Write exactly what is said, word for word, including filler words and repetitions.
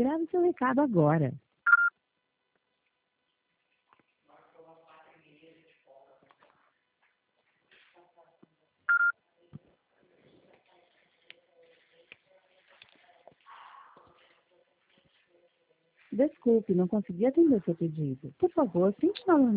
Grave seu recado agora. Desculpe, não consegui atender seu pedido. Por favor, tente novamente.